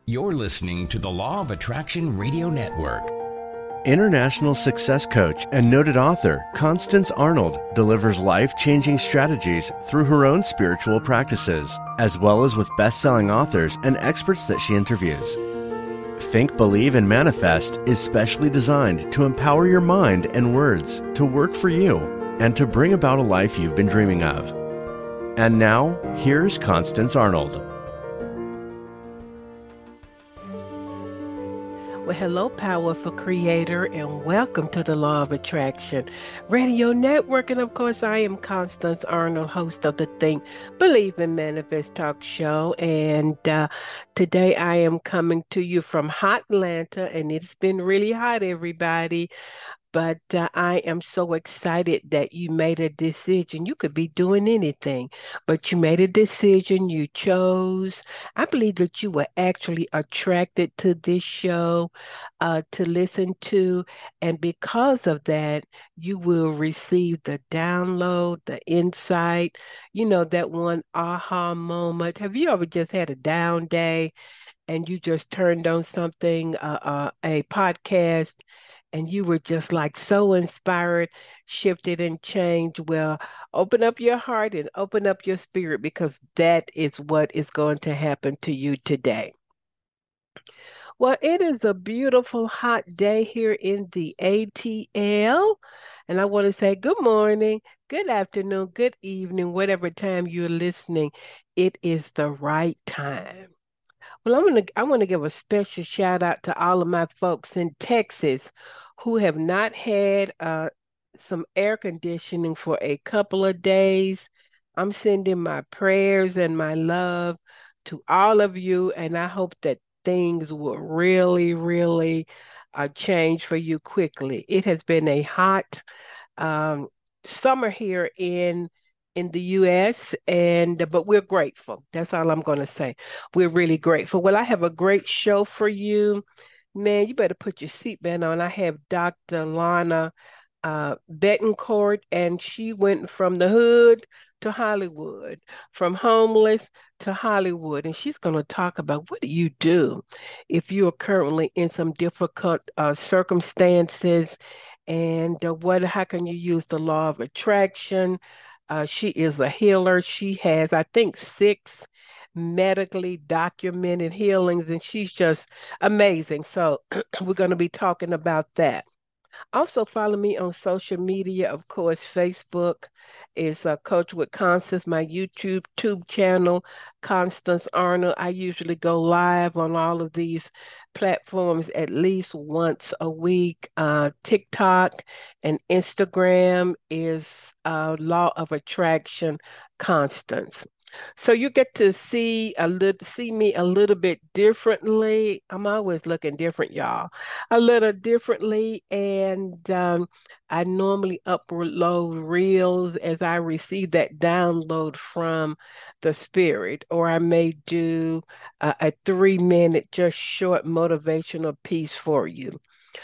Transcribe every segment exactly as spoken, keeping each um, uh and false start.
You're listening to the Law of Attraction Radio Network. International success coach and noted author Constance Arnold delivers life-changing strategies through her own spiritual practices, as well as with best-selling authors and experts that she interviews. Think, Believe, and Manifest is specially designed to empower your mind and words to work for you and to bring about a life you've been dreaming of. And now, here's Constance Arnold. Well, hello, powerful creator, and welcome to the Law of Attraction Radio Network. And of course, I am Constance Arnold, host of the Think, Believe, and Manifest Talk Show. And uh, today I am coming to you from hot Atlanta, and it's been really hot, everybody. But uh, I am so excited that you made a decision. You could be doing anything, but you made a decision. You chose. I believe that you were actually attracted to this show uh, to listen to. And because of that, you will receive the download, the insight, you know, that one aha moment. Have you ever just had a down day and you just turned on something, uh, uh, a podcast? And you were just like so inspired, shifted, and changed. Well, open up your heart and open up your spirit because that is what is going to happen to you today. Well, it is a beautiful hot day here in the A T L. And I want to say good morning, good afternoon, good evening, whatever time you're listening. It is the right time. Well, I'm gonna I want to give a special shout out to all of my folks in Texas who have not had uh, some air conditioning for a couple of days. I'm sending my prayers and my love to all of you, and I hope that things will really, really uh, change for you quickly. It has been a hot um, summer here in in the U S and but we're grateful. That's all I'm going to say. We're really grateful. Well, I have a great show for you. Man, you better put your seatbelt on. I have Doctor Lana uh, Betancourt, and she went from the hood to Hollywood, from homeless to Hollywood, and she's going to talk about what do you do if you are currently in some difficult uh, circumstances, and uh, what how can you use the law of attraction. Uh, she is a healer. She has, I think, six medically documented healings, and she's just amazing. So we're going to be talking about that. Also, follow me on social media. Of course, Facebook is uh, Coach with Constance, my YouTube tube channel, Constance Arnold. I usually go live on all of these platforms at least once a week. Uh, TikTok and Instagram is uh, Law of Attraction Constance. So you get to see a little, see me a little bit differently. I'm always looking different, y'all. A little differently, and um, I normally upload reels as I receive that download from the spirit, or I may do a, a three minute, just short motivational piece for you.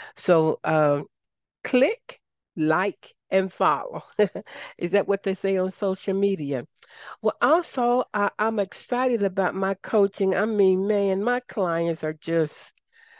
So uh, click, like, and follow. Is that what they say on social media? Well, also, I, I'm excited about my coaching. I mean, man, my clients are just,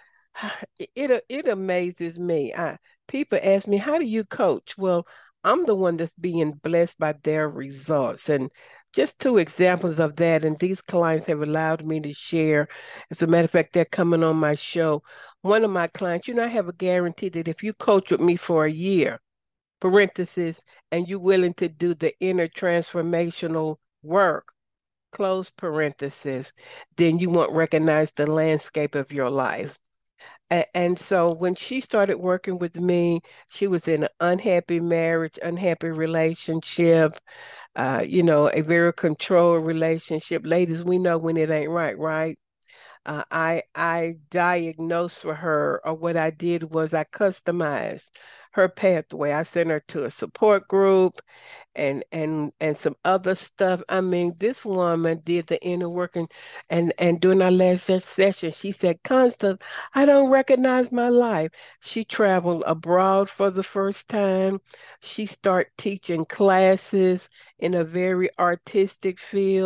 it it, it amazes me. I, people ask me, how do you coach? Well, I'm the one that's being blessed by their results. And just two examples of that, and these clients have allowed me to share. As a matter of fact, they're coming on my show. One of my clients, you know, I have a guarantee that if you coach with me for a year, parenthesis, and you're willing to do the inner transformational work, close parenthesis, then you won't recognize the landscape of your life. A- And so when she started working with me, she was in an unhappy marriage, unhappy relationship, uh, you know, a very controlled relationship. Ladies, we know when it ain't right, right? Uh, I I diagnosed for her, or what I did was I customized her pathway. I sent her to a support group and and and some other stuff. I mean, this woman did the inner work, and and, and during our last ses- session, she said, Constance, I don't recognize my life. She traveled abroad for the first time. She started teaching classes in a very artistic field.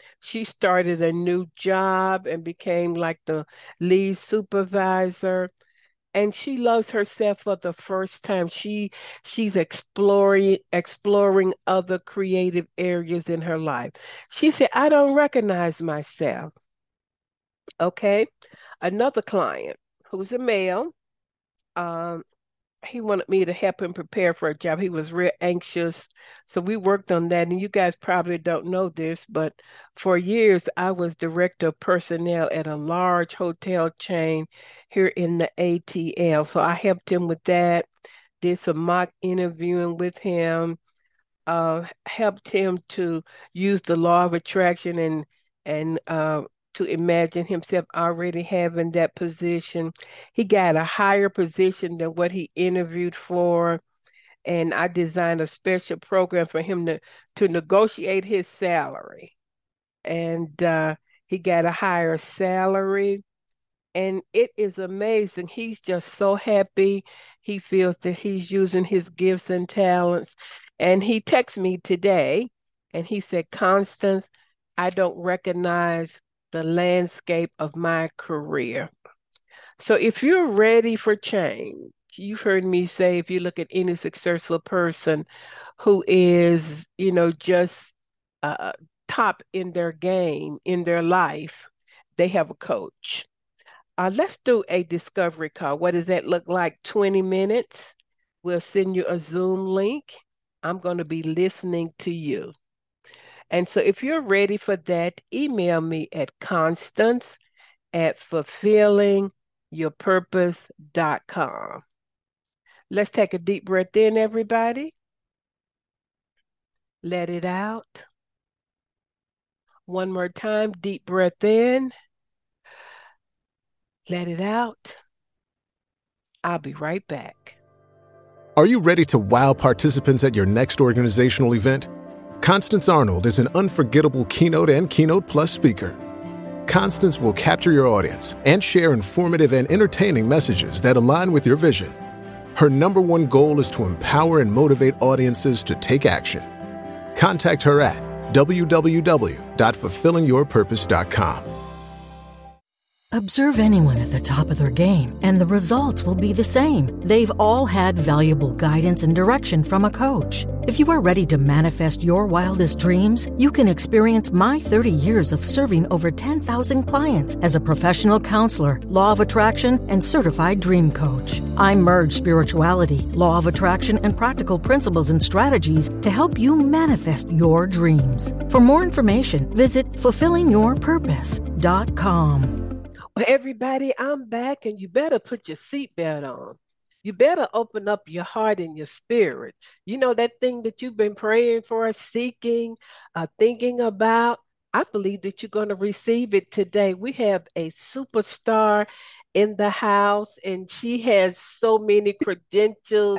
She started a new job and became like the lead supervisor. And she loves herself for the first time. She she's exploring exploring other creative areas in her life. She said, I don't recognize myself. Okay. Another client who's a male, um, he wanted me to help him prepare for a job. He was real anxious. So we worked on that. And you guys probably don't know this, but for years I was director of personnel at a large hotel chain here in the A T L. So I helped him with that, did some mock interviewing with him, uh, helped him to use the law of attraction and and uh, to imagine himself already having that position. He got a higher position than what he interviewed for, and I designed a special program for him to to negotiate his salary, and uh, he got a higher salary. And it is amazing. He's just so happy. He feels that he's using his gifts and talents. And he texted me today and he said, Constance, I don't recognize the landscape of my career. So if you're ready for change, you've heard me say if you look at any successful person who is, you know, just uh, top in their game, in their life, they have a coach. Uh, let's do a discovery call. What does that look like? twenty minutes. We'll send you a Zoom link. I'm going to be listening to you. And so if you're ready for that, email me at constance at fulfilling your purpose dot com. Let's take a deep breath in, everybody. Let it out. One more time, deep breath in. Let it out. I'll be right back. Are you ready to wow participants at your next organizational event? Constance Arnold is an unforgettable keynote and Keynote Plus speaker. Constance will capture your audience and share informative and entertaining messages that align with your vision. Her number one goal is to empower and motivate audiences to take action. Contact her at w w w dot fulfilling your purpose dot com. Observe anyone at the top of their game, and the results will be the same. They've all had valuable guidance and direction from a coach. If you are ready to manifest your wildest dreams, you can experience my thirty years of serving over ten thousand clients as a professional counselor, law of attraction, and certified dream coach. I merge spirituality, law of attraction, and practical principles and strategies to help you manifest your dreams. For more information, visit fulfilling your purpose dot com. Well, everybody, I'm back, and you better put your seatbelt on. You better open up your heart and your spirit. You know, that thing that you've been praying for, seeking, uh, thinking about. I believe that you're going to receive it today. We have a superstar in the house, and she has so many credentials.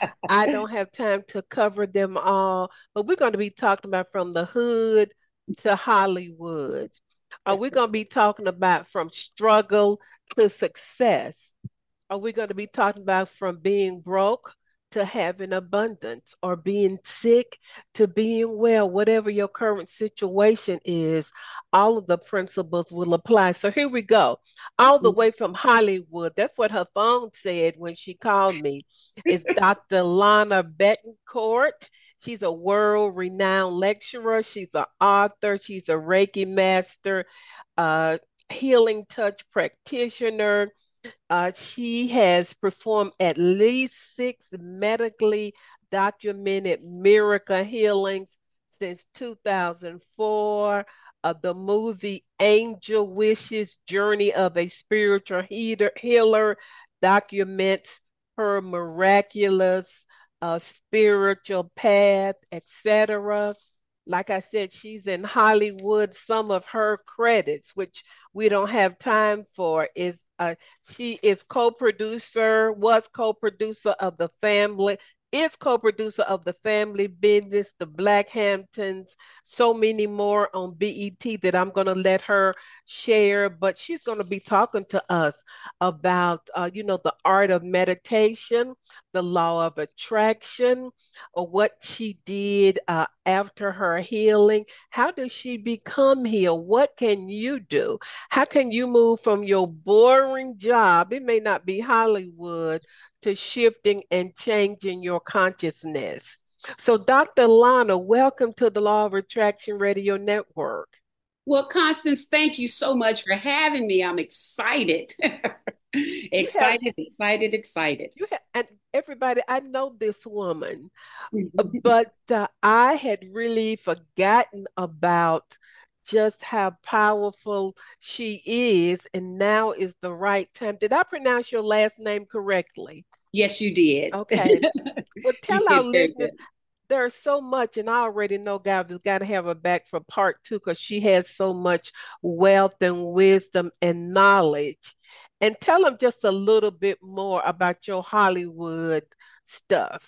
I don't have time to cover them all, but we're going to be talking about from the hood to Hollywood. Are we going to be talking about from struggle to success? Are we going to be talking about from being broke to having abundance, or being sick to being well? Whatever your current situation is, all of the principles will apply. So here we go. All the way from Hollywood. That's what her phone said when she called me. It's Doctor Lana Betancourt. She's a world-renowned lecturer. She's an author. She's a Reiki master, uh, healing touch practitioner. Uh, she has performed at least six medically documented miracle healings since two thousand four. Uh, the movie Angel Wishes, Journey of a Spiritual Healer, healer documents her miraculous uh, spiritual path, et cetera. Like I said, she's in Hollywood. Some of her credits, which we don't have time for, is uh, she is co-producer, was co-producer of the family is co-producer of The Family Business, The Black Hamptons, so many more on B E T that I'm going to let her share. But she's going to be talking to us about, uh, you know, the art of meditation, the law of attraction, or what she did uh, after her healing. How did she become healed? What can you do? How can you move from your boring job? It may not be Hollywood to shifting and changing your consciousness. So, doctor Lana, welcome to the Law of Attraction Radio Network. Well, Constance, thank you so much for having me. I'm excited. excited, have, excited, excited. You have, and everybody, I know this woman, but uh, I had really forgotten about just how powerful she is, and now is the right time. Did I pronounce your last name correctly? Yes, you did. Okay. Well, tell our listeners, there's so much, and I already know God has got to have her back for part two because she has so much wealth and wisdom and knowledge. And tell them just a little bit more about your Hollywood stuff.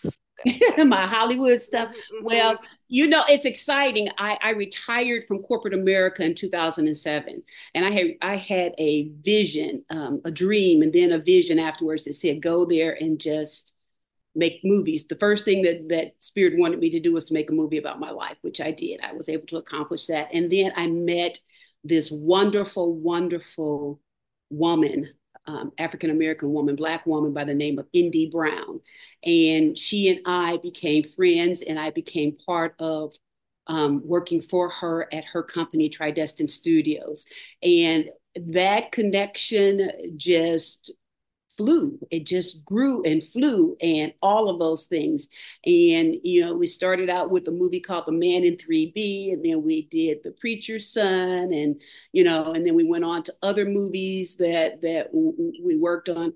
My Hollywood stuff. Mm-hmm. Well, you know, it's exciting. I, I retired from corporate America in two thousand seven, and I had I had a vision, um, a dream, and then a vision afterwards that said, go there and just make movies. The first thing that that Spirit wanted me to do was to make a movie about my life, which I did. I was able to accomplish that. And then I met this wonderful, wonderful woman, um, African-American woman, Black woman by the name of Indy Brown. And she and I became friends, and I became part of um, working for her at her company, Tridestin Studios. And that connection just flew. It just grew and flew and all of those things. And, you know, we started out with a movie called The Man in three B, and then we did The Preacher's Son, and, you know, and then we went on to other movies that, that we worked on.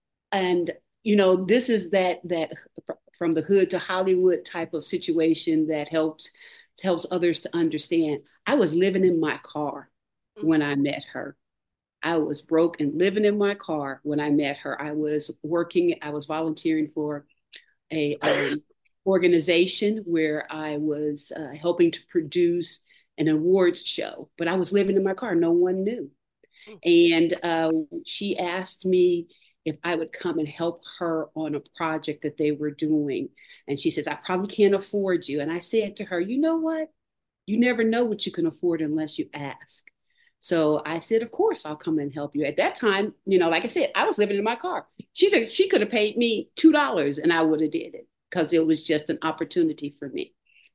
And, you know, this is that, that from the hood to Hollywood type of situation that helps, helps others to understand. I was living in my car when I met her. I was broke and living in my car when I met her. I was working, I was volunteering for a, a organization where I was uh, helping to produce an awards show, but I was living in my car. No one knew. And uh, she asked me if I would come and help her on a project that they were doing. And she says, I probably can't afford you. And I said to her, you know what? You never know what you can afford unless you ask. So I said, of course, I'll come and help you. At that time, you know, like I said, I was living in my car. She, she could have paid me two dollars and I would have did it because it was just an opportunity for me.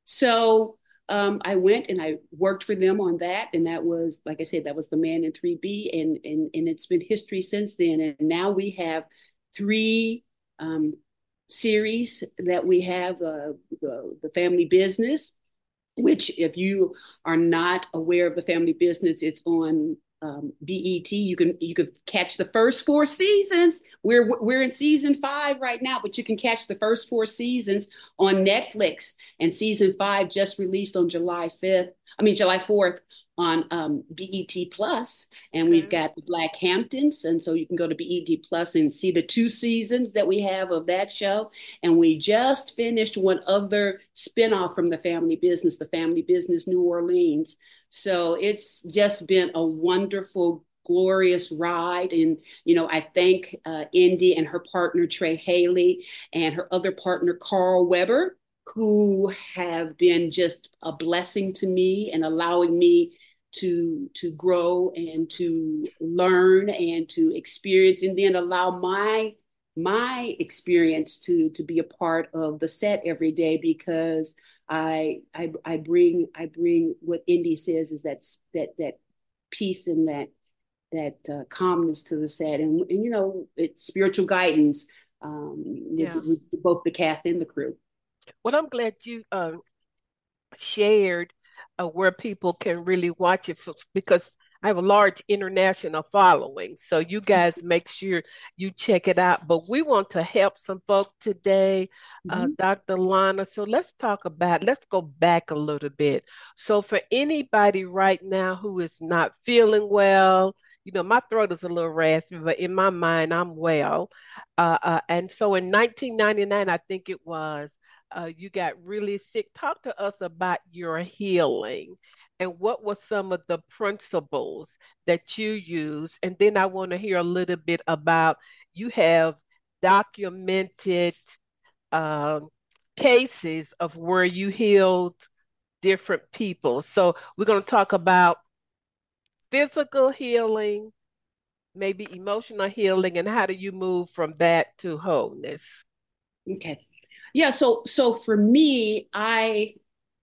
So um, I went and I worked for them on that. And that was, like I said, that was The Man in three B. And, and, and it's been history since then. And now we have three um, series that we have, uh, the, the Family Business, which if you are not aware of The Family Business, it's on um, B E T. You can you can catch the first four seasons. We're we're in season five right now, but you can catch the first four seasons on Netflix. And season five just released on July fifth. I mean July fourth on um, B E T Plus, and we've got the Black Hamptons, and so you can go to B E T Plus and see the two seasons that we have of that show. And we just finished one other spinoff from The Family Business, The Family Business New Orleans. So it's just been a wonderful, glorious ride. And, you know, I thank uh, Indy and her partner, Trey Haley, and her other partner, Carl Weber, who have been just a blessing to me and allowing me to to grow and to learn and to experience, and then allow my my experience to to be a part of the set every day, because I I, I bring I bring what Indy says is that that that peace and that that uh, calmness to the set, and, and you know, it's spiritual guidance um, yeah. with, with both the cast and the crew. Well, I'm glad you uh, shared uh, where people can really watch it for, because I have a large international following. So you guys make sure you check it out. But we want to help some folks today, uh, mm-hmm. Doctor Lana. So let's talk about, let's go back a little bit. So for anybody right now who is not feeling well, you know, my throat is a little raspy, but in my mind, I'm well. Uh, uh, and so in nineteen ninety-nine, I think it was, uh, you got really sick. Talk to us about your healing and what were some of the principles that you use. And then I want to hear a little bit about you have documented um, cases of where you healed different people. So we're going to talk about physical healing, maybe emotional healing, and how do you move from that to wholeness? Okay. Yeah, so so for me, I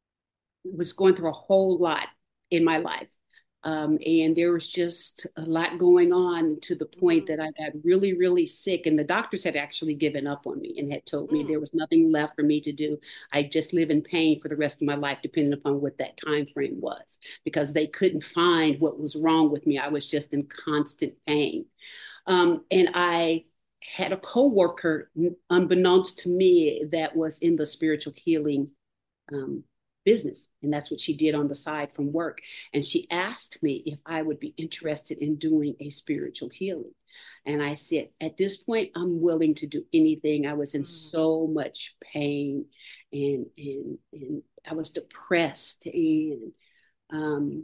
was going through a whole lot in my life. Um, and there was just a lot going on to the point that I got really, really sick. And the doctors had actually given up on me and had told me Mm. there was nothing left for me to do. I just live in pain for the rest of my life, depending upon what that time frame was, because they couldn't find what was wrong with me. I was just in constant pain. Um, and I had a coworker, unbeknownst to me, that was in the spiritual healing um, business. And that's what she did on the side from work. And she asked me if I would be interested in doing a spiritual healing. And I said, at this point, I'm willing to do anything. I was in Mm. so much pain and, and, and I was depressed and um,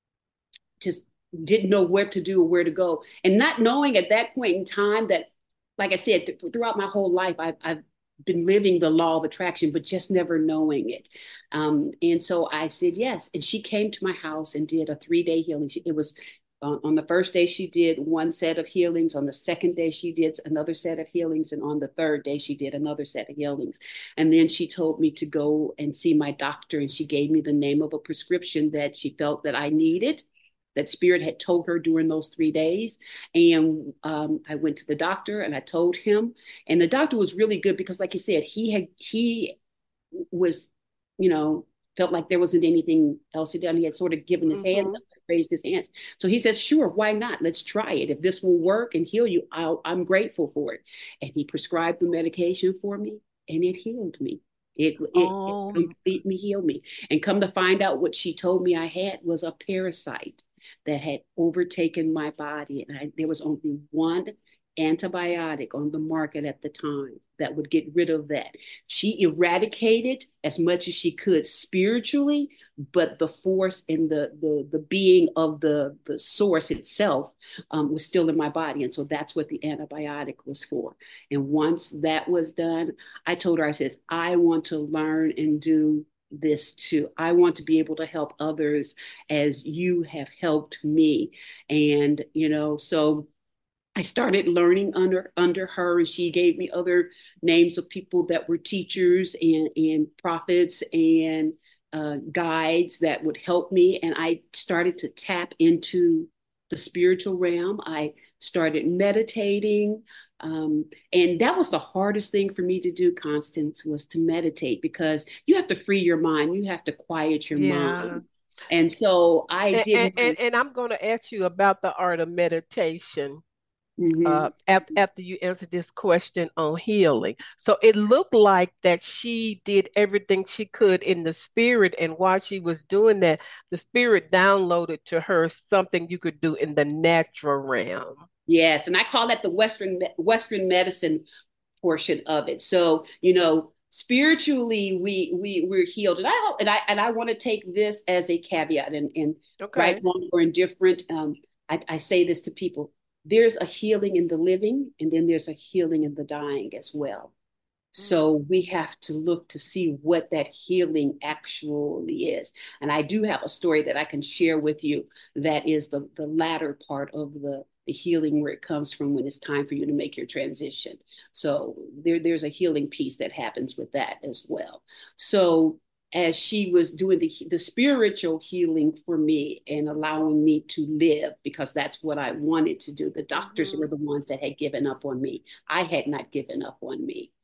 just didn't know where to do or where to go. And not knowing at that point in time that, like I said, th- throughout my whole life, I've, I've been living the law of attraction, but just never knowing it. Um, and so I said yes. And she came to my house and did a three day healing. She, it was on, on the first day, she did one set of healings. On the second day, she did another set of healings. And on the third day, she did another set of healings. And then she told me to go and see my doctor. And she gave me the name of a prescription that she felt that I needed, that Spirit had told her during those three days. And um, I went to the doctor and I told him, and the doctor was really good because, like you said, he had, he was, you know, felt like there wasn't anything else to do. He had sort of given his hands Mhm. up, raised his hands. So he says, sure, why not? Let's try it. If this will work and heal you, I'll, I'm grateful for it. And he prescribed the medication for me and it healed me. It, it, it Oh, completely healed me. And come to find out, what she told me I had was a parasite that had overtaken my body. And I, there was only one antibiotic on the market at the time that would get rid of that. She eradicated as much as she could spiritually, but the force and the the the being of the the source itself um, was still in my body, and so that's what the antibiotic was for. And once that was done, I told her, I says, I want to learn and do this too. I want to be able to help others as you have helped me. And, you know, so I started learning under under her, and she gave me other names of people that were teachers and, and prophets and uh, guides that would help me. And I started to tap into the spiritual realm. I started meditating. Um, and that was the hardest thing for me to do, Constance, was to meditate, because you have to free your mind. You have to quiet your yeah. mind. And so I And, and, did and, my, and I'm going to ask you about the art of meditation uh, mhm. after, after you answer this question on healing. So it looked like that she did everything she could in the spirit. And while she was doing that, the spirit downloaded to her something you could do in the natural realm. Yes, and I call that the Western Western medicine portion of it. So, you know, spiritually we we we're healed. And I and I and I want to take this as a caveat, and, and right, Okay. wrong, or indifferent. Um, I, I say this to people. There's a healing in the living, and then there's a healing in the dying as well. Mm. So we have to look to see what that healing actually is. And I do have a story that I can share with you that is the, the latter part of the, the healing, where it comes from when it's time for you to make your transition. So there, there's a healing piece that happens with that as well. So as she was doing the, the spiritual healing for me and allowing me to live, because that's what I wanted to do. The doctors Mhm. were the ones that had given up on me. I had not given up on me.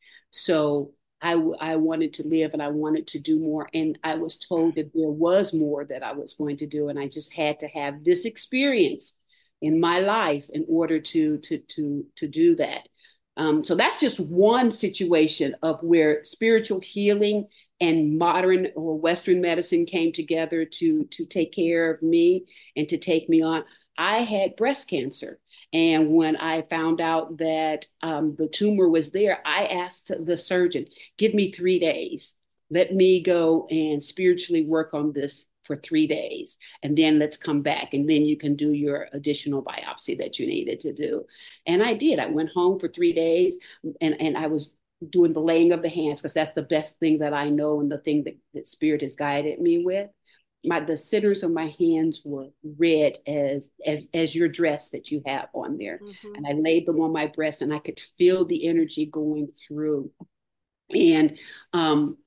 So I, I wanted to live and I wanted to do more. And I was told that there was more that I was going to do. And I just had to have this experience in my life in order to, to, to, to do that. Um, so that's just one situation of where spiritual healing and modern or Western medicine came together to, to take care of me and to take me on. I had breast cancer. And when I found out that um, the tumor was there, I asked the surgeon, give me three days. Let me go and spiritually work on this for three days. And then let's come back. And then you can do your additional biopsy that you needed to do. And I did. I went home for three days and, and I was doing the laying of the hands because that's the best thing that I know and the thing that, that Spirit has guided me with. My the centers of my hands were red as as as your dress that you have on there. Mm-hmm. And I laid them on my breast and I could feel the energy going through. And um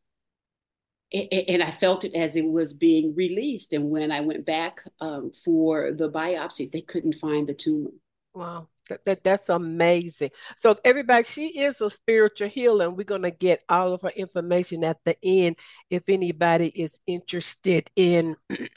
and I felt it as it was being released. And when I went back um, for the biopsy, they couldn't find the tumor. Wow, that, that that's amazing. So everybody, she is a spiritual healer, and we're going to get all of her information at the end if anybody is interested in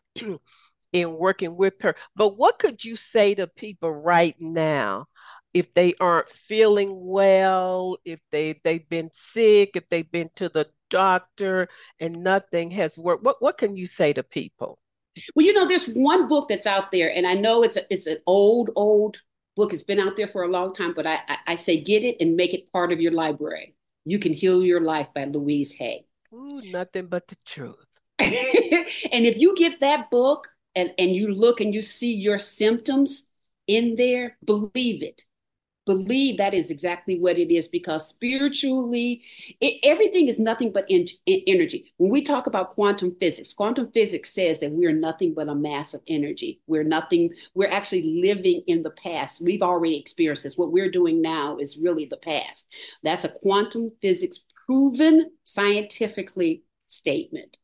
in working with her. But what could you say to people right now if they aren't feeling well, if they they've been sick, if they've been to the doctor and nothing has worked? What what can you say to people? Well, you know, there's one book that's out there, and I know it's a, it's an old old book. It's been out there for a long time, but I, I I say get it and make it part of your library. You Can Heal Your Life by Louise Hay. Ooh, nothing but the truth. And if you get that book and and you look and you see your symptoms in there, believe it. Believe that is exactly what it is, because spiritually, it, everything is nothing but in, in energy. When we talk about quantum physics, quantum physics says that we are nothing but a mass of energy. We're nothing, we're actually living in the past. We've already experienced this. What we're doing now is really the past. That's a quantum physics proven scientifically statement.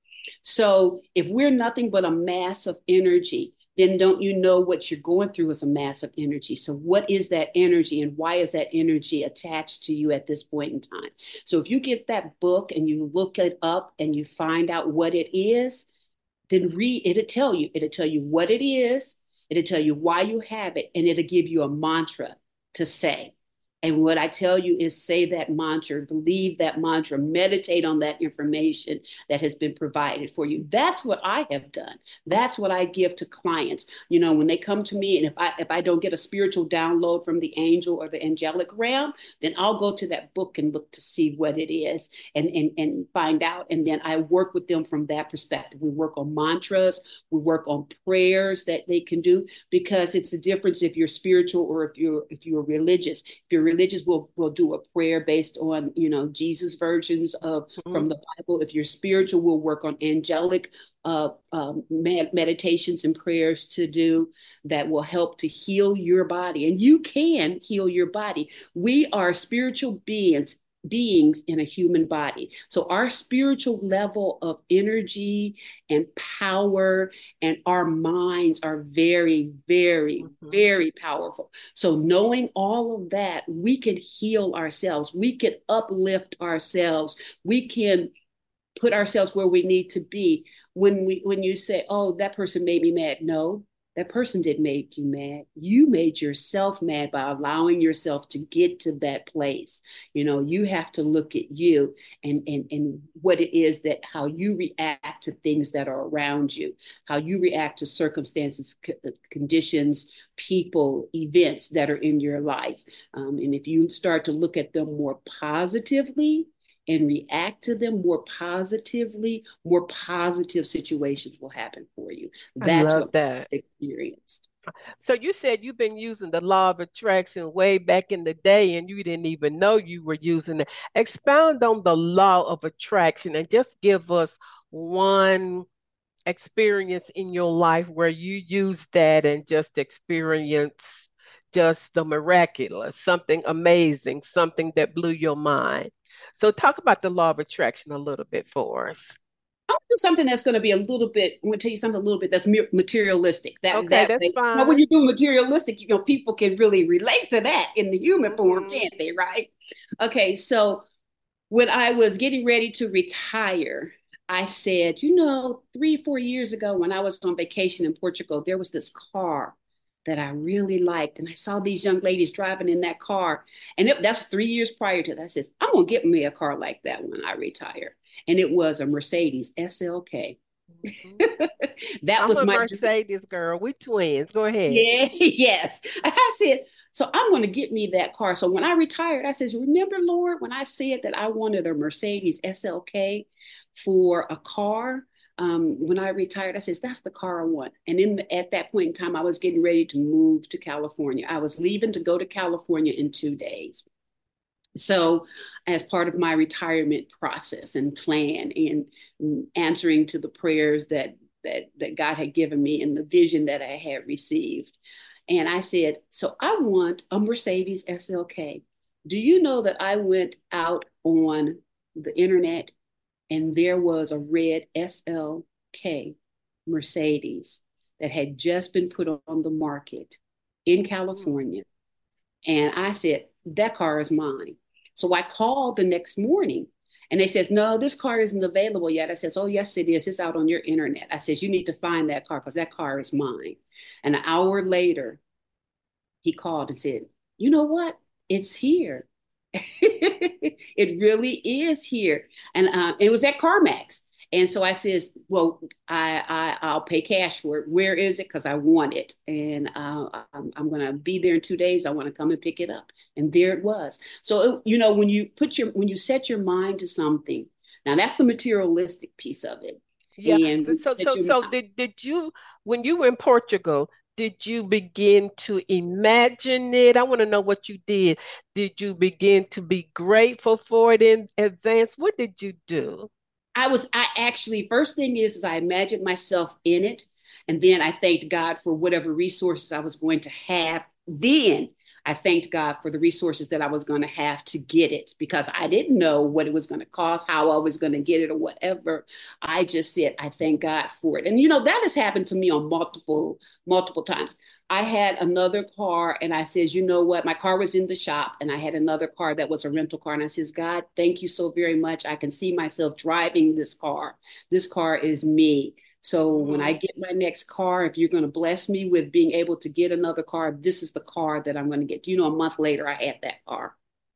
So if we're nothing but a mass of energy, then don't you know what you're going through is a mass of energy. So what is that energy and why is that energy attached to you at this point in time? So if you get that book and you look it up and you find out what it is, then read, it'll tell you, it'll tell you what it is, it'll tell you why you have it, and it'll give you a mantra to say. And what I tell you is say that mantra, believe that mantra, meditate on that information that has been provided for you. That's what I have done. That's what I give to clients. You know, when they come to me, and if I if I don't get a spiritual download from the angel or the angelic realm, then I'll go to that book and look to see what it is and, and, and find out. And then I work with them from that perspective. We work on mantras, we work on prayers that they can do, because it's a difference if you're spiritual or if you're if you're religious. If you're religious, will will do a prayer based on, you know, Jesus versions of mm-hmm. from the Bible. If you're spiritual, we'll work on angelic uh, um, med- meditations and prayers to do that will help to heal your body. And you can heal your body. We are spiritual beings beings in a human body. So our spiritual level of energy and power and our minds are very, very, mm-hmm. very powerful. So knowing all of that, we can heal ourselves. We can uplift ourselves. We can put ourselves where we need to be. When we, when you say, oh, that person made me mad. No, that person didn't make you mad. You made yourself mad by allowing yourself to get to that place. You know, you have to look at you and, and, and what it is that how you react to things that are around you, how you react to circumstances, conditions, people, events that are in your life. Um, and if you start to look at them more positively and react to them more positively, more positive situations will happen for you. That's I love what that. I experienced. So you said you've been using the law of attraction way back in the day and you didn't even know you were using it. Expound on the law of attraction and just give us one experience in your life where you used that and just experience just the miraculous, something amazing, something that blew your mind. So talk about the law of attraction a little bit for us. I'll do something that's going to be a little bit, I'm going to tell you something a little bit that's materialistic. That, okay, that that's way, fine. now, when you do materialistic, you know, people can really relate to that in the human mm-hmm. form, can't they, right? Okay, so when I was getting ready to retire, I said, you know, three, four years ago when I was on vacation in Portugal, there was this car that I really liked. And I saw these young ladies driving in that car. And it, that's three years prior to that. I said, I'm going to get me a car like that when I retire. And it was a Mercedes S L K. Mm-hmm. That I'm was a my dream. Mercedes girl. We twins. Go ahead. Yeah, yes. I said, so I'm going to get me that car. So when I retired, I said, remember, Lord, when I said that I wanted a Mercedes S L K for a car? Um, when I retired, I said, that's the car I want. And in at that point in time, I was getting ready to move to California. I was leaving to go to California in two days. So as part of my retirement process and plan and answering to the prayers that that that God had given me and the vision that I had received. And I said, so I want a Mercedes S L K. Do you know that I went out on the internet and there was a red S L K Mercedes that had just been put on the market in California. And I said, that car is mine. So I called the next morning and they says, no, this car isn't available yet. I says, oh, yes, it is. It's out on your internet. I says, you need to find that car because that car is mine. And an hour later, he called and said, you know what? It's here. It really is here. And uh, it was at CarMax. And so I says, well, I, I, I'll pay cash for it. Where is it? Because I want it. And uh, I'm, I'm going to be there in two days. I want to come and pick it up. And there it was. So, you know, when you put your, when you set your mind to something, now that's the materialistic piece of it. Yeah. And So, so, so, so did, did you, when you were in Portugal, did you begin to imagine it? I want to know what you did. Did you begin to be grateful for it in advance? What did you do? I was, I actually, first thing is, is I imagined myself in it. And then I thanked God for whatever resources I was going to have. Then I thanked God for the resources that I was going to have to get it because I didn't know what it was going to cost, how I was going to get it or whatever. I just said, I thank God for it. And, you know, that has happened to me on multiple, multiple times. I had another car and I says, you know what? My car was in the shop and I had another car that was a rental car. And I says, God, thank you so very much. I can see myself driving this car. This car is me. So mm-hmm. when I get my next car, if you're going to bless me with being able to get another car, this is the car that I'm going to get. You know, a month later, I had that car.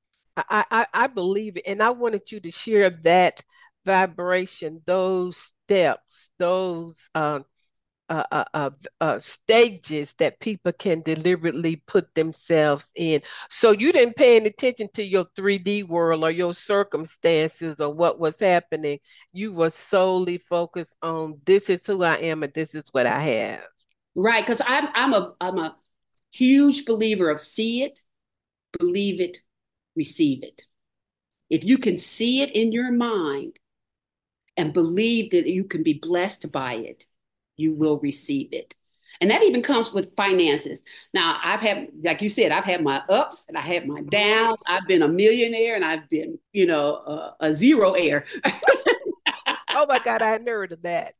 I, I, I believe it. And I wanted you to share that vibration, those steps, those um, uh, uh, uh, uh, stages that people can deliberately put themselves in. So you didn't pay any attention to your three D world or your circumstances or what was happening. You were solely focused on this is who I am and this is what I have. Right, because I'm I'm a I'm a huge believer of see it, believe it, receive it. If you can see it in your mind and believe that you can be blessed by it, you will receive it. And that even comes with finances. Now, I've had, like you said, I've had my ups and I had my downs. I've been a millionaire and I've been, you know, uh, a zero air. Oh my God, I hadn't heard of that.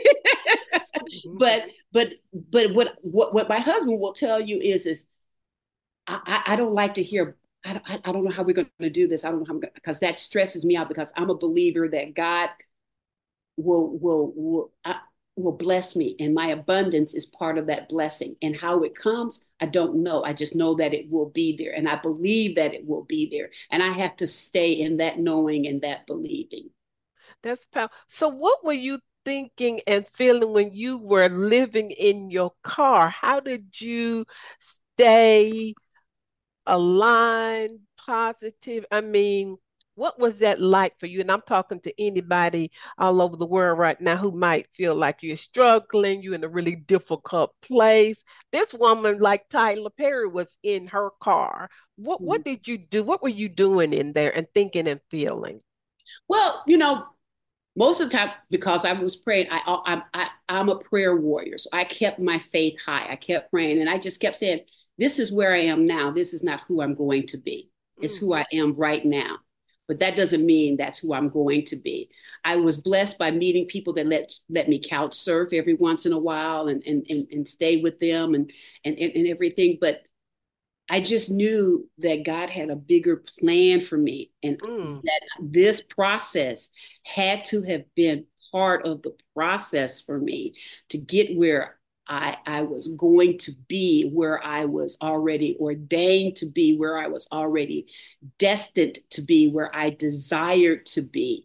but but but what what what my husband will tell you is is I, I don't like to hear. I, I, I don't know how we're going to do this. I don't know how I'm going because that stresses me out because I'm a believer that God will will will. I, will bless me and my abundance is part of that blessing and how it comes I don't know. I just know that it will be there and I believe that it will be there and I have to stay in that knowing and that believing. That's powerful. So what were you thinking and feeling when you were living in your car? How did you stay aligned, positive? I mean, what was that like for you? And I'm talking to anybody all over the world right now who might feel like you're struggling, you're in a really difficult place. This woman, like Tyler Perry, was in her car. What mm-hmm. what did you do? What were you doing in there and thinking and feeling? Well, you know, most of the time, because I was praying, I, I, I, I'm a prayer warrior. So I kept my faith high. I kept praying and I just kept saying, this is where I am now. This is not who I'm going to be. It's mm-hmm. who I am right now. But that doesn't mean that's who I'm going to be. I was blessed by meeting people that let let me couch surf every once in a while and and and, and stay with them and, and and and everything. But I just knew that God had a bigger plan for me and mm. that this process had to have been part of the process for me to get where I, I was going to be, where I was already ordained to be, where I was already destined to be, where I desired to be.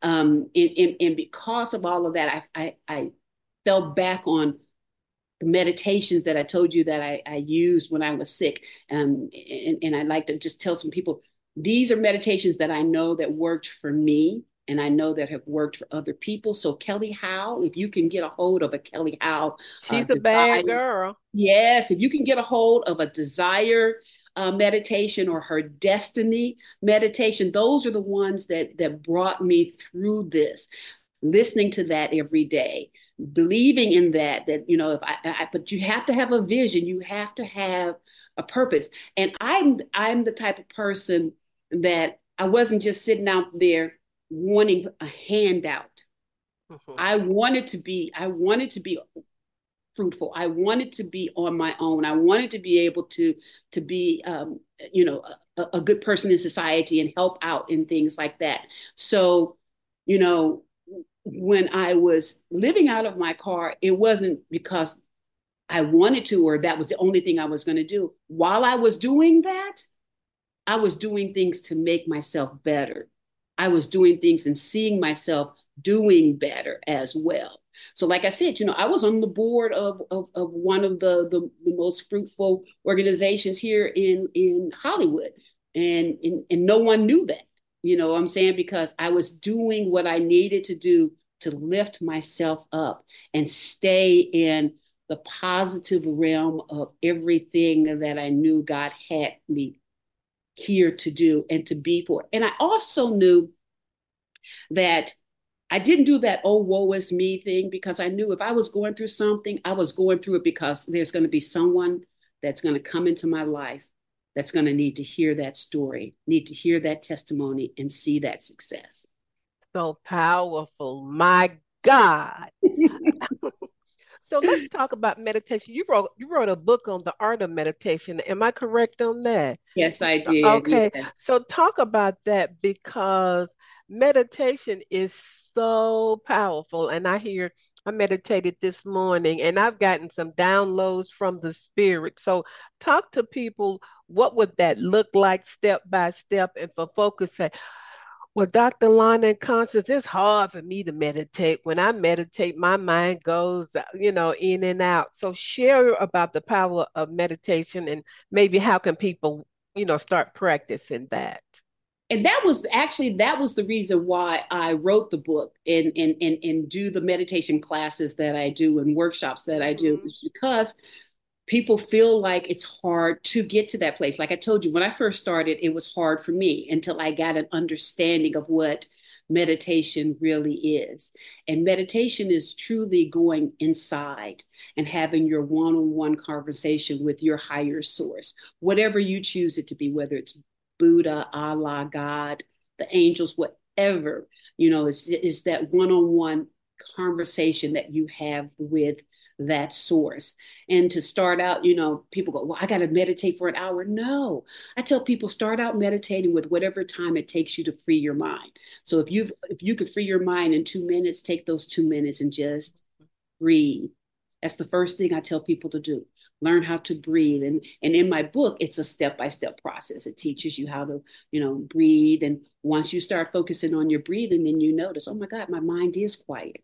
Um, and, and, and because of all of that, I, I, I fell back on the meditations that I told you that I, I used when I was sick. Um, and, and I like to just tell some people, these are meditations that I know that worked for me, and I know that have worked for other people. So Kelly Howe, if you can get a hold of a Kelly Howe, uh, She's a bad desire, girl. yes, if you can get a hold of a desire uh, meditation or her destiny meditation, those are the ones that that brought me through this. Listening to that every day, believing in that, that, you know, if I, I, but you have to have a vision, you have to have a purpose. And I'm, I'm the type of person that I wasn't just sitting out there wanting a handout. Mm-hmm. I wanted to be, I wanted to be fruitful. I wanted to be on my own. I wanted to be able to, to be, um, you know, a, a good person in society and help out in things like that. So, you know, when I was living out of my car, it wasn't because I wanted to, or that was the only thing I was going to do. While I was doing that, I was doing things to make myself better. I was doing things and seeing myself doing better as well. So like I said, you know, I was on the board of, of, of one of the, the, the most fruitful organizations here in, in Hollywood. And, and, and no one knew that. You know what I'm saying? Because I was doing what I needed to do to lift myself up and stay in the positive realm of everything that I knew God had me here to do and to be for. And I also knew that I didn't do that, oh, woe is me thing, because I knew if I was going through something, I was going through it because there's going to be someone that's going to come into my life that's going to need to hear that story, need to hear that testimony and see that success. So powerful. My God. So let's talk about meditation. You wrote you wrote a book on the art of meditation. Am I correct on that? Yes, I did. Okay. Yeah. So talk about that, because meditation is so powerful. And I hear I meditated this morning and I've gotten some downloads from the spirit. So talk to people, what would that look like step by step? And for folks say, well, Doctor Lana and Constance, it's hard for me to meditate. When I meditate, my mind goes, you know, in and out. So share about the power of meditation and maybe how can people, you know, start practicing that. And that was actually, that was the reason why I wrote the book and, and, and, and do the meditation classes that I do and workshops that I do, mm-hmm. is because people feel like it's hard to get to that place. Like I told you, when I first started, it was hard for me until I got an understanding of what meditation really is. And meditation is truly going inside and having your one-on-one conversation with your higher source, whatever you choose it to be, whether it's Buddha, Allah, God, the angels, whatever, you know, it's, it's that one-on-one conversation that you have with that source. And to start out, you know, people go, well, I got to meditate for an hour. No, I tell people start out meditating with whatever time it takes you to free your mind. So if you've, if you could free your mind in two minutes, take those two minutes and just breathe. That's the first thing I tell people to do. Learn how to breathe. And, and in my book, it's a step-by-step process. It teaches you how to, you know, breathe. And once you start focusing on your breathing, then you notice, oh my God, my mind is quiet.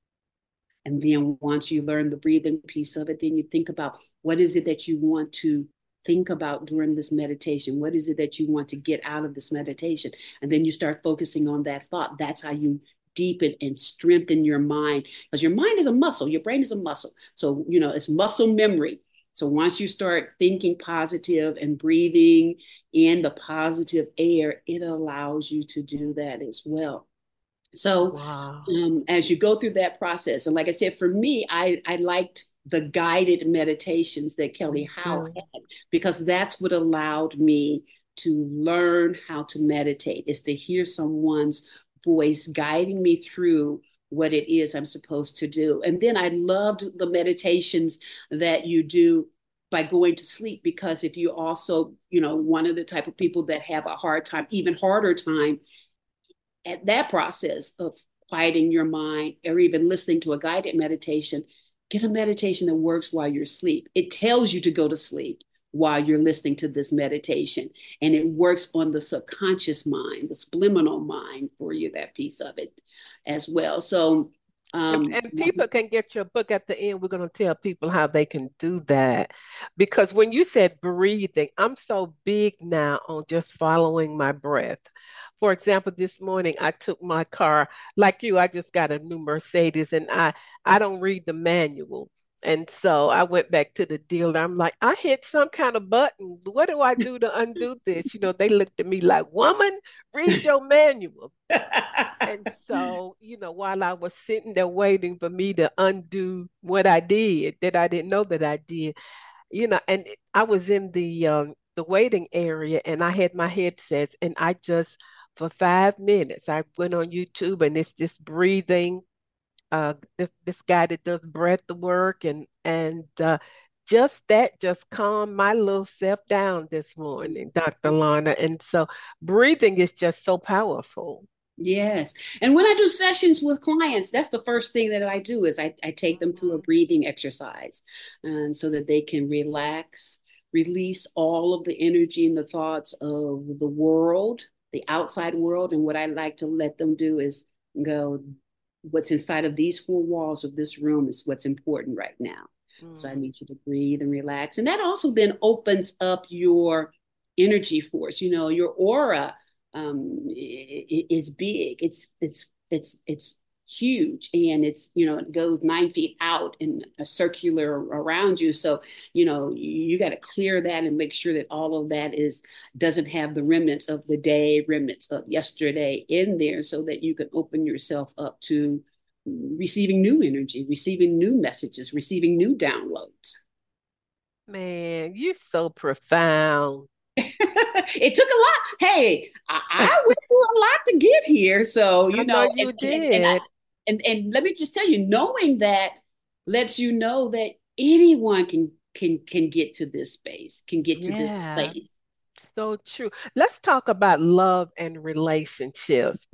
And then once you learn the breathing piece of it, then you think about what is it that you want to think about during this meditation? What is it that you want to get out of this meditation? And then you start focusing on that thought. That's how you deepen and strengthen your mind, because your mind is a muscle. Your brain is a muscle. So, you know, it's muscle memory. So once you start thinking positive and breathing in the positive air, it allows you to do that as well. So wow. um, as you go through that process, and like I said, for me, I, I liked the guided meditations that Kelly Howe had, because that's what allowed me to learn how to meditate, is to hear someone's voice guiding me through what it is I'm supposed to do. And then I loved the meditations that you do by going to sleep, because if you also, you know, one of the type of people that have a hard time, even harder time at that process of quieting your mind, or even listening to a guided meditation, get a meditation that works while you're asleep. It tells you to go to sleep, while you're listening to this meditation. And it works on the subconscious mind, the subliminal mind for you, that piece of it as well. So, um, and, and people can get your book at the end. We're going to tell people how they can do that. Because when you said breathing, I'm so big now on just following my breath. For example, this morning I took my car, like you, I just got a new Mercedes and I I don't read the manual. And so I went back to the dealer. I'm like, I hit some kind of button. What do I do to undo this? You know, they looked at me like, woman, read your manual. And so, you know, while I was sitting there waiting for me to undo what I did, that I didn't know that I did, you know, and I was in the um, the waiting area and I had my headsets and I just for five minutes I went on YouTube and it's just breathing. Uh, this this guy that does breath work and and uh, just that just calmed my little self down this morning, doctor Lana. And so breathing is just so powerful. Yes. And when I do sessions with clients, that's the first thing that I do is I, I take them through a breathing exercise and so that they can relax, release all of the energy and the thoughts of the world, the outside world. And what I like to let them do is go, what's inside of these four walls of this room is what's important right now. Mm. So I need you to breathe and relax. And that also then opens up your energy force, you know, your aura um, is big. It's, it's, it's, it's huge. And it's, you know, it goes nine feet out in a circular around you. So, you know, you got to clear that and make sure that all of that is, doesn't have the remnants of the day, remnants of yesterday in there so that you can open yourself up to receiving new energy, receiving new messages, receiving new downloads. Man, you're so profound. It took a lot. Hey, I, I went through a lot to get here. So, you I know, know you and, did. And, and, I, and, and let me just tell you, knowing that lets you know that anyone can can can get to this space, can get to Yeah. this place. So true. Let's talk about love and relationships.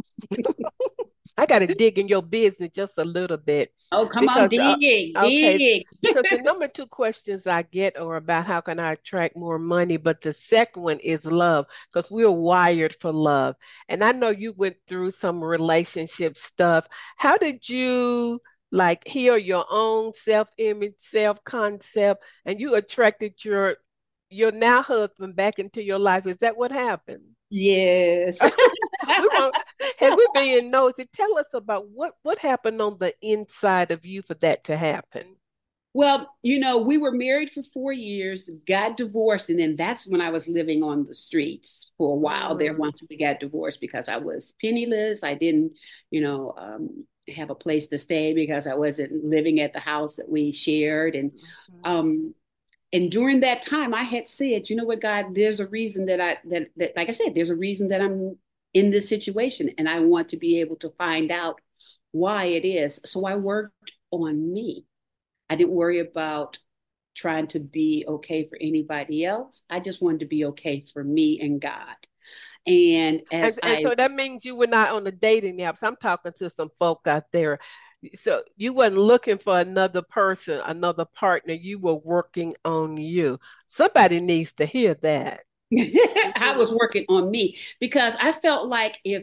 I got to dig in your business just a little bit. Oh, come on, because, uh, dig, okay, dig. because the number two questions I get are about how can I attract more money, but the second one is love, because we're wired for love. And I know you went through some relationship stuff. How did you like heal your own self-image, self-concept, and you attracted your your now husband back into your life? Is that what happened? Yes. we want, and we're being nosy. Tell us about what what happened on the inside of you for that to happen. Well, you know, we were married for four years, got divorced, and then that's when I was living on the streets for a while there Mm. once we got divorced because I was penniless. I didn't, you know, um, have a place to stay because I wasn't living at the house that we shared. And Mhm. um, and during that time, I had said, you know what, God, there's a reason that I that that like I said, there's a reason that I'm in this situation, and I want to be able to find out why it is. So I worked on me. I didn't worry about trying to be okay for anybody else. I just wanted to be okay for me and God. And And, as and I, so that means you were not on the dating apps. I'm talking to some folk out there. So you weren't looking for another person, another partner. You were working on you. Somebody needs to hear that. I was working on me because I felt like if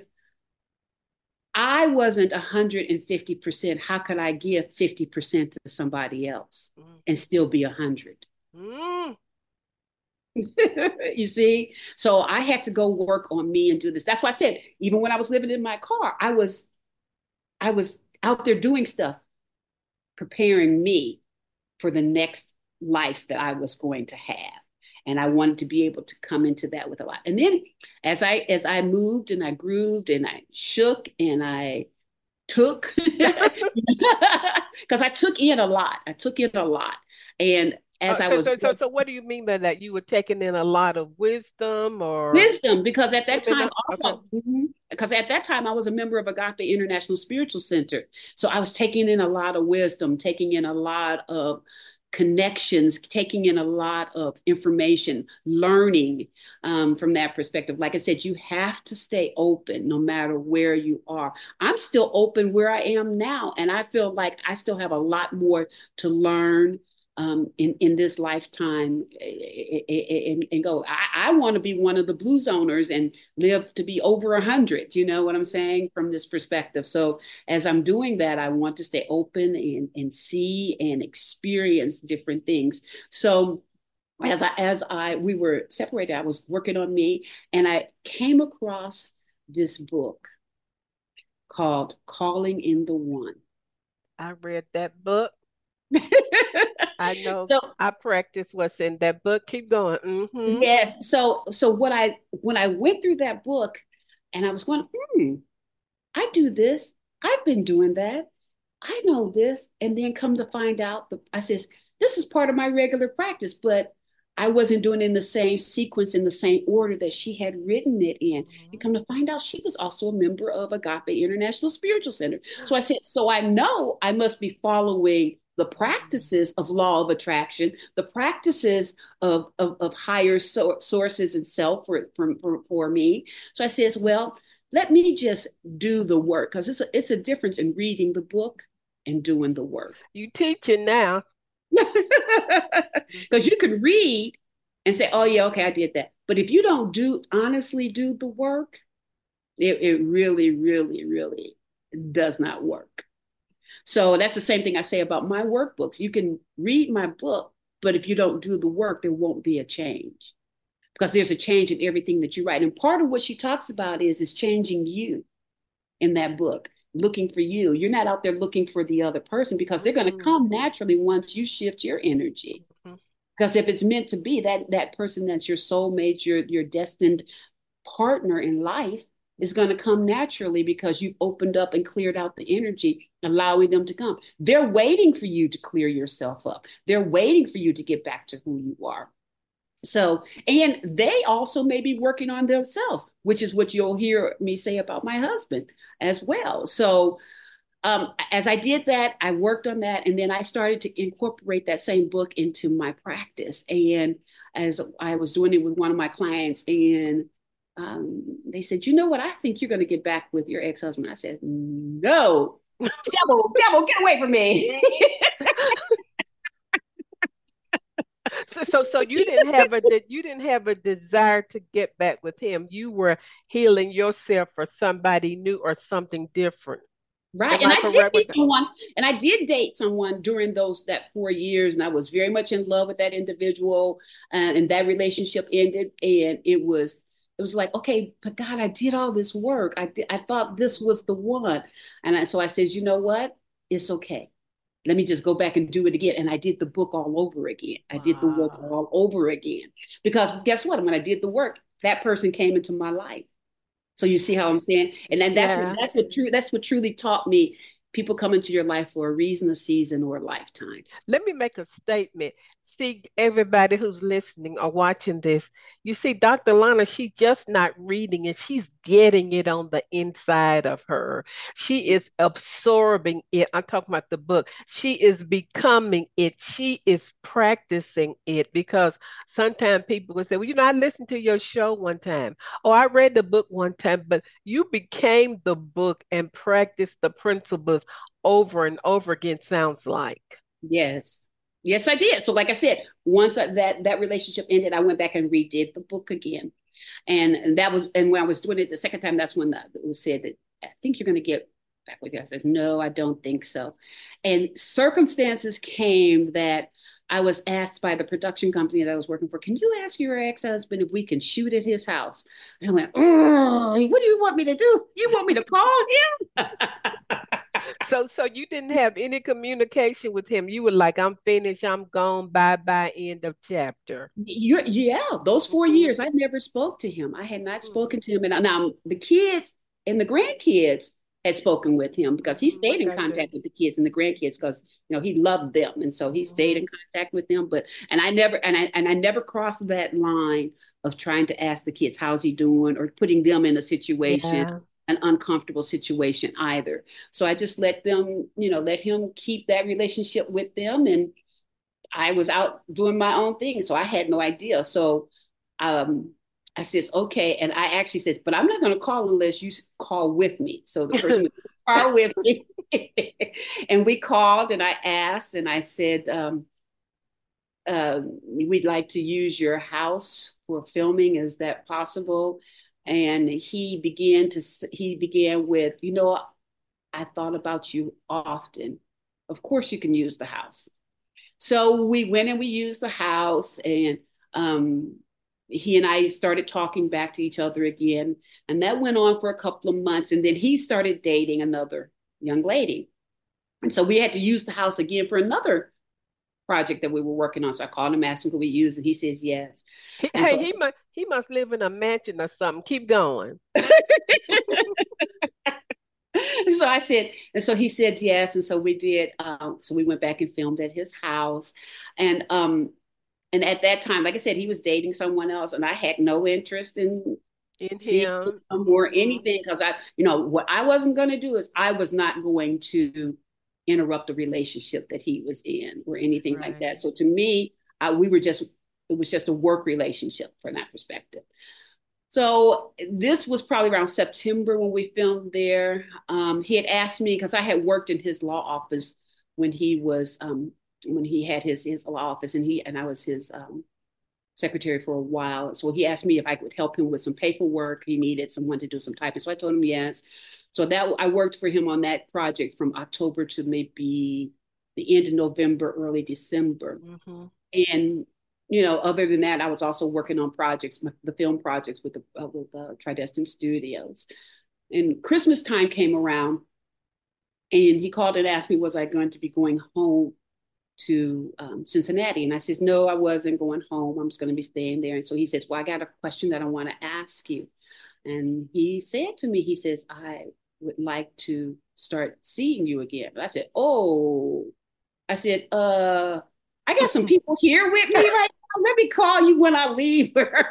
I wasn't one hundred fifty percent, how could I give fifty percent to somebody else and still be one hundred? Mm. You see? So I had to go work on me and do this. That's why I said, even when I was living in my car, I was I was out there doing stuff, preparing me for the next life that I was going to have. And I wanted to be able to come into that with a lot. And then as I as I moved and I grooved and I shook and I took, because I took in a lot. I took in a lot. And as Uh, I so, was so, so, so what do you mean by that? You were taking in a lot of wisdom or wisdom, because at that women? time also, Okay. mhm, because at that time I was a member of Agape International Spiritual Center. So I was taking in a lot of wisdom, taking in a lot of connections, taking in a lot of information, learning um, from that perspective. Like I said, you have to stay open no matter where you are. I'm still open where I am now, and I feel like I still have a lot more to learn, um, in, in this lifetime and, and go, I, I want to be one of the blue zoners and live to be over a hundred, you know what I'm saying, from this perspective. So as I'm doing that, I want to stay open and, and see and experience different things. So as I, as I, we were separated, I was working on me, and I came across this book called Calling in the One. I read that book. I know. So I practice what's in that book. Keep going. Mm-hmm. Yes. So so what I when I went through that book and I was going, hmm, I do this. I've been doing that. I know this. And then come to find out, the, I says, this is part of my regular practice, but I wasn't doing it in the same sequence, in the same order that she had written it in. Mm-hmm. And come to find out, she was also a member of Agape International Spiritual Center. So I said, so I know I must be following the practices of law of attraction, the practices of, of, of higher so- sources and self for, for, for, for me. So I says, well, let me just do the work, because it's a, it's a difference in reading the book and doing the work. You teaching now. Because you could read and say, oh yeah, okay, I did that. But if you don't do honestly do the work, it, it really, really, really does not work. So that's the same thing I say about my workbooks. You can read my book, but if you don't do the work, there won't be a change, because there's a change in everything that you write. And part of what she talks about is, is changing you in that book, looking for you. You're not out there looking for the other person, because they're going to come naturally once you shift your energy. Mm-hmm. Because if it's meant to be, that, that person that's your soulmate, your, your destined partner in life, is going to come naturally, because you've opened up and cleared out the energy, allowing them to come. They're waiting for you to clear yourself up. They're waiting for you to get back to who you are. So, and they also may be working on themselves, which is what you'll hear me say about my husband as well. So, um, as I did that, I worked on that, and then I started to incorporate that same book into my practice. And as I was doing it with one of my clients, and um, they said, you know what, I think you're going to get back with your ex-husband. I said, no, devil, devil, get away from me. So, so, so you didn't have a you didn't have a desire to get back with him. You were healing yourself for somebody new or something different. Right. Am and I, I did date someone, and I did date someone during those that four years, and I was very much in love with that individual, uh, and that relationship ended, and it was it was like, okay, but God, I did all this work. I did, I thought this was the one, and I, so I said, you know what? It's okay. Let me just go back and do it again. And I did the book all over again. I wow. did the work all over again. Because guess what? When I did the work, that person came into my life. So you see how I'm saying? And then that's yeah. what that's what true that's what truly taught me. People come into your life for a reason, a season, or a lifetime. Let me make a statement. See, everybody who's listening or watching this, you see, Doctor Lana, she's just not reading it. She's getting it on the inside of her. She is absorbing it. I'm talking about the book. She is becoming it. She is practicing it, because sometimes people will say, well, you know, I listened to your show one time. Oh, I read the book one time, but you became the book and practiced the principles over and over again, sounds like. Yes. Yes, I did. So like I said, once I, that, that relationship ended, I went back and redid the book again. And, and that was, and when I was doing it the second time, that's when the, it was said that, I think you're going to get back with you. I says, no, I don't think so. And circumstances came that I was asked by the production company that I was working for, can you ask your ex-husband if we can shoot at his house? And I went, oh, what do you want me to do? You want me to call him? So, so you didn't have any communication with him. You were like, I'm finished. I'm gone. Bye bye. End of chapter. You're, yeah. Those four mm-hmm. years, I never spoke to him. I had not mm-hmm. spoken to him. And now the kids and the grandkids had spoken with him, because he stayed in contact with the kids and the grandkids, because, you know, he loved them. And so he stayed in contact with them. But, and I never, and I, and I never crossed that line of trying to ask the kids, how's he doing, or putting them in a situation. Yeah. An uncomfortable situation either. So I just let them, you know, let him keep that relationship with them. And I was out doing my own thing. So I had no idea. So um, I says, okay. And I actually said, but I'm not going to call unless you call with me. So the person was in the car with me. And we called, and I asked, and I said, um, um, we'd like to use your house for filming. Is that possible? And he began to he began with, you know, I thought about you often. Of course, you can use the house. So we went and we used the house, and um, he and I started talking back to each other again. And that went on for a couple of months. And then he started dating another young lady. And so we had to use the house again for another project that we were working on. So I called him, asked him, could we use it? He says yes. He, And hey, so he must he must live in a mansion or something. Keep going. so I said, and so he said yes. And so we did. Um, so we went back and filmed at his house. And um, and at that time, like I said, he was dating someone else, and I had no interest in In seeing him. him or Mhm. anything, because I, you know, what I wasn't going to do is I was not going to interrupt the relationship that he was in or anything like that. right. So to me, I, we were just, it was just a work relationship from that perspective. So this was probably around September when we filmed there. Um, he had asked me, because I had worked in his law office when he was um, when he had his his law office, and he and I was his um, secretary for a while. So he asked me if I could help him with some paperwork. He needed someone to do some typing, so I told him yes. So that I worked for him on that project from October to maybe the end of November, early December, Mhm. and you know, other than that, I was also working on projects, the film projects with the uh, with uh, Tridestin Studios. And Christmas time came around, and he called and asked me, was I going to be going home to um, Cincinnati? And I says, no, I wasn't going home. I'm just going to be staying there. And so he says, well, I got a question that I want to ask you. And he said to me, he says, I would like to start seeing you again. And I said, oh, I said, uh, I got some people here with me right now. Let me call you when I leave her.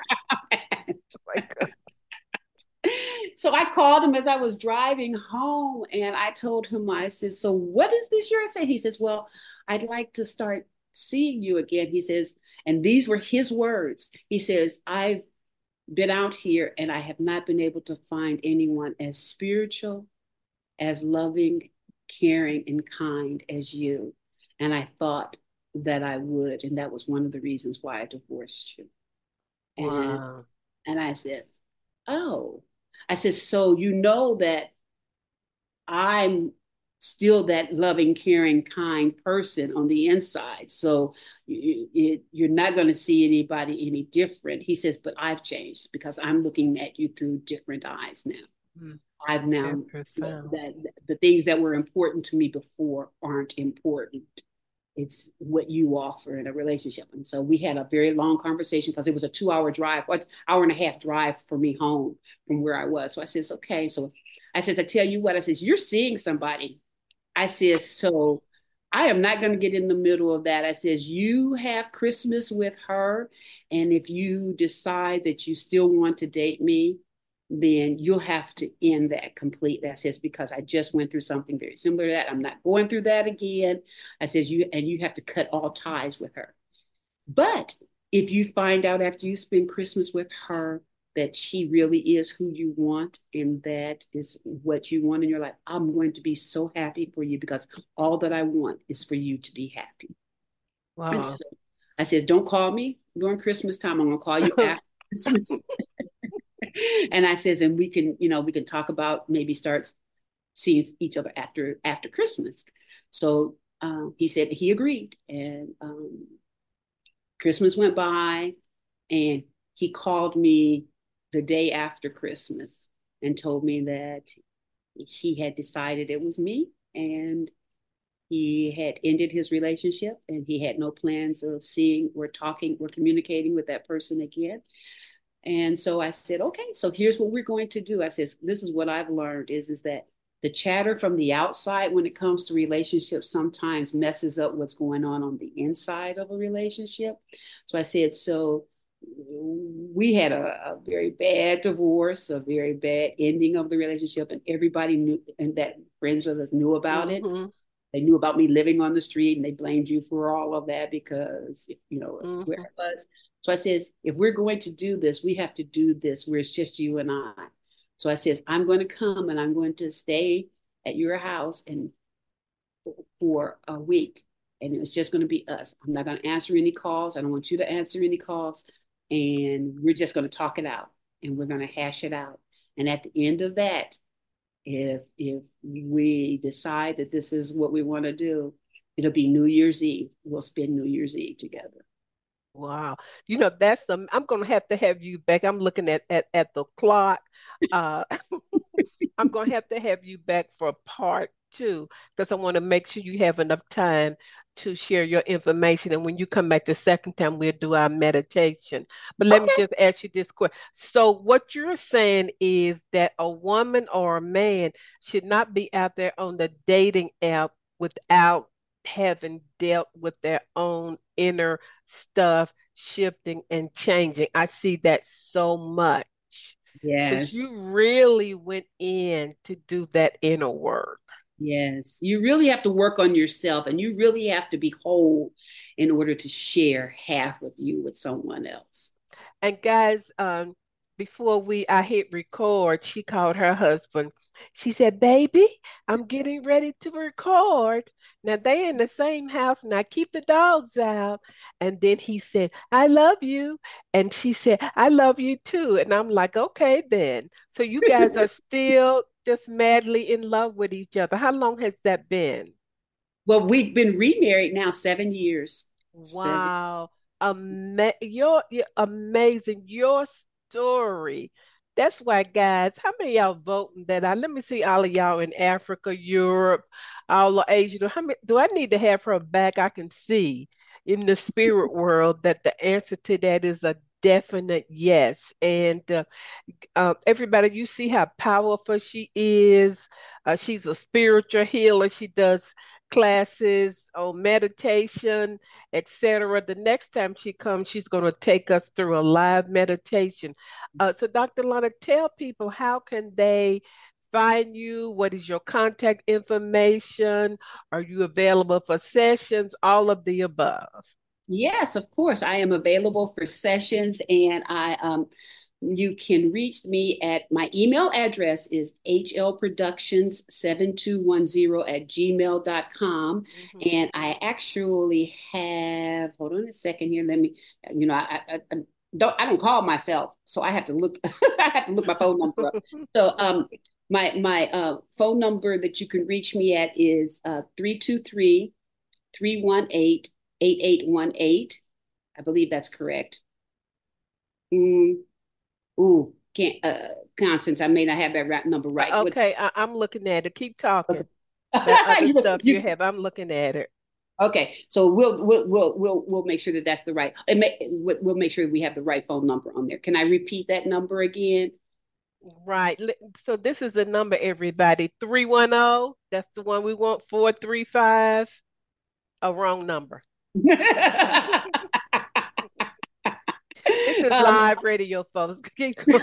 So I called him as I was driving home, and I told him, I said, so what is this you're saying? He says, well, I'd like to start seeing you again. He says, and these were his words. He says, I've been out here and I have not been able to find anyone as spiritual, as loving, caring, and kind as you. And I thought that I would. And that was one of the reasons why I divorced you. And, Wow. and I said, oh, I said, so you know that I'm still that loving, caring, kind person on the inside. So you, you, you're not going to see anybody any different. He says, but I've changed because I'm looking at you through different eyes now. Mm. I've now, Very that, profound. that the things that were important to me before aren't important. It's what you offer in a relationship. And so we had a very long conversation because it was a two hour drive, or hour and a half drive for me home from where I was. So I says, okay. So I says, I tell you what, I says, you're seeing somebody. I says, so I am not going to get in the middle of that. I says, you have Christmas with her. And if you decide that you still want to date me, then you'll have to end that completely. I says, because I just went through something very similar to that. I'm not going through that again. I says, you, and you have to cut all ties with her. But if you find out after you spend Christmas with her that she really is who you want and that is what you want in your life, I'm going to be so happy for you because all that I want is for you to be happy. And Wow. so I says, don't call me during Christmas time. I'm going to call you after Christmas. And I says, and we can, you know, we can talk about maybe start seeing each other after after Christmas. So um, he said he agreed, and um, Christmas went by, and he called me the day after Christmas and told me that he had decided it was me, and he had ended his relationship, and he had no plans of seeing or talking or communicating with that person again. And so I said, okay, so here's what we're going to do. I says, this is what I've learned is, is that the chatter from the outside when it comes to relationships sometimes messes up what's going on on the inside of a relationship. So I said, so we had a, a very bad divorce, a very bad ending of the relationship, and everybody knew, and that friends with us knew about it. Mm-hmm. They knew about me living on the street, and they blamed you for all of that because, you know, Mm-hmm. where I was. So I says, if we're going to do this, we have to do this where it's just you and I. So I says, I'm going to come and I'm going to stay at your house and for a week. and it's just going to be us. I'm not going to answer any calls. I don't want you to answer any calls. And we're just going to talk it out and we're going to hash it out. And at the end of that, if if we decide that this is what we want to do, it'll be New Year's Eve. We'll spend New Year's Eve together. Wow. You know, that's the, I'm going to have to have you back. I'm looking at, at, at the clock. Uh, I'm going to have to have you back for part two because I want to make sure you have enough time to share your information. And when you come back the second time, we'll do our meditation. But let me Okay. just ask you this question. So, what you're saying is that a woman or a man should not be out there on the dating app without having dealt with their own inner stuff shifting and changing. I see that so much because Yes. you really went in to do that inner work. Yes. You really have to work on yourself and you really have to be whole in order to share half of you with someone else. And guys, um, before we I hit record, she called her husband. She said, "Baby, I'm getting ready to record." Now they in the same house. Now keep the dogs out. And then he said, "I love you," and she said, "I love you too." And I'm like, "Okay, then." So you guys are still just madly in love with each other. How long has that been? Well, we've been remarried now seven years. Seven. Wow. Ama you're, you're amazing. Your story. That's why, guys, how many of y'all voting that I let me see all of y'all in Africa, Europe, all of Asia. How many do I need to have her back? I can see in the spirit world that the answer to that is a definite yes. And uh, uh, everybody, you see how powerful she is. Uh, she's a spiritual healer. She does classes on meditation, et cetera. The next time she comes, she's going to take us through a live meditation. Uh, so, doctor Lana, tell people how can they find you? What is your contact information? Are you available for sessions? All of the above. Yes, of course. I am available for sessions and I um you can reach me at my email address is hlproductions seven two one zero at gmail dot com. Mhm. And I actually have, hold on a second here. Let me, you know, I, I, I don't I don't call myself, so I have to look I have to look my phone number up. So um my my uh phone number that you can reach me at is uh three two three, three one eight, eight eight one eight. I believe that's correct. Mm, ooh, can't uh Constance, I may not have that right number right. What Okay, I, I'm looking at it. Keep talking. That other you, stuff you you have, I'm looking at it. okay, so we'll we'll we'll we'll we'll make sure that that's the right. It may, we'll we'll make sure we have the right phone number on there. Can I repeat that number again? Right. Li- So this is the number, everybody. three one zero. That's the one we want. four three five. A wrong number. This is um, live radio, folks. Keep going.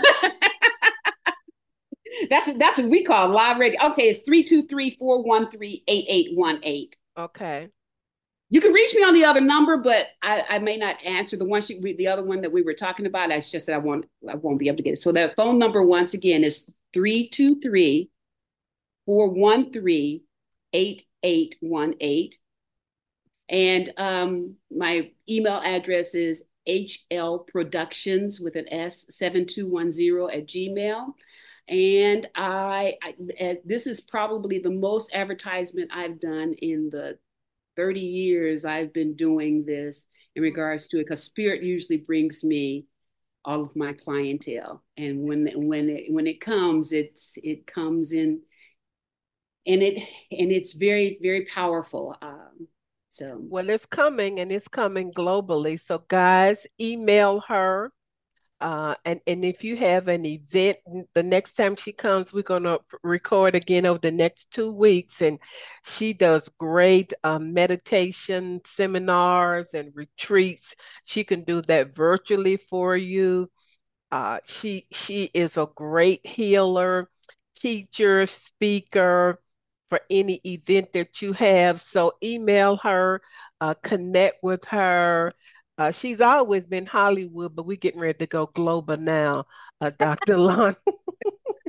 that's that's what we call live radio. Okay, it's three two three, four one three, eight eight one eight. Okay. You can reach me on the other number, but I, I may not answer the one she, the other one that we were talking about. That's just that I won't I won't be able to get it. So that phone number once again is three two three, four one three, eight eight one eight. And um, my email address is hlproductions with an S seven two one zero at Gmail. And I, I this is probably the most advertisement I've done in the thirty years I've been doing this in regards to it, because Spirit usually brings me all of my clientele. And when when it when it comes, it's it comes in and it and it's very, very powerful. Um, so Well, it's coming and it's coming globally. So, guys, email her. Uh, and, and if you have an event, the next time she comes, we're going to record again over the next two weeks. And she does great um, meditation seminars and retreats. She can do that virtually for you. Uh, she she is a great healer, teacher, speaker for any event that you have. So email her, uh, connect with her. Uh, she's always been Hollywood, but we're getting ready to go global now, uh, doctor Lon.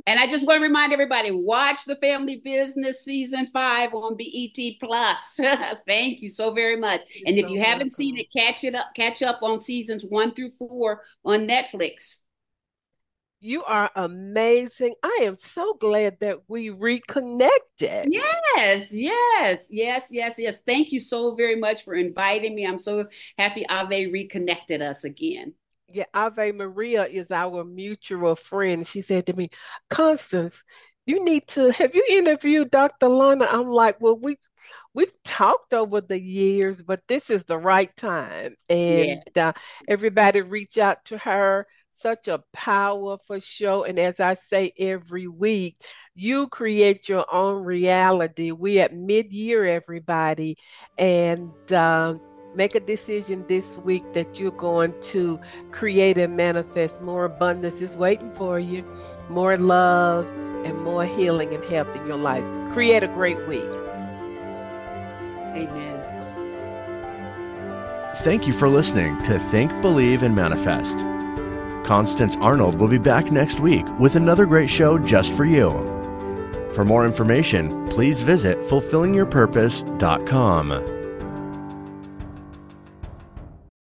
And I just want to remind everybody, watch The Family Business Season five on B E T Plus. Thank you so very much. You're and if so you haven't welcome. seen it, catch it up, catch up on seasons one through four on Netflix. You are amazing. I am so glad that we reconnected. Yes, yes, yes, yes, yes. Thank you so very much for inviting me. I'm so happy Ave reconnected us again. Yeah, Ave Maria is our mutual friend. She said to me, Constance, you need to, have you interviewed Doctor Lana? I'm like, well, we, we've talked over the years, but this is the right time. And yeah. uh, everybody reach out to her. Such a powerful show. And as I say every week, you create your own reality. We at mid-year, everybody. And um, make a decision this week that you're going to create and manifest more abundance is waiting for you, more love and more healing and health in your life. Create a great week. Amen. Thank you for listening to Think, Believe, and Manifest. Constance Arnold will be back next week with another great show just for you. For more information, please visit fulfilling your purpose dot com.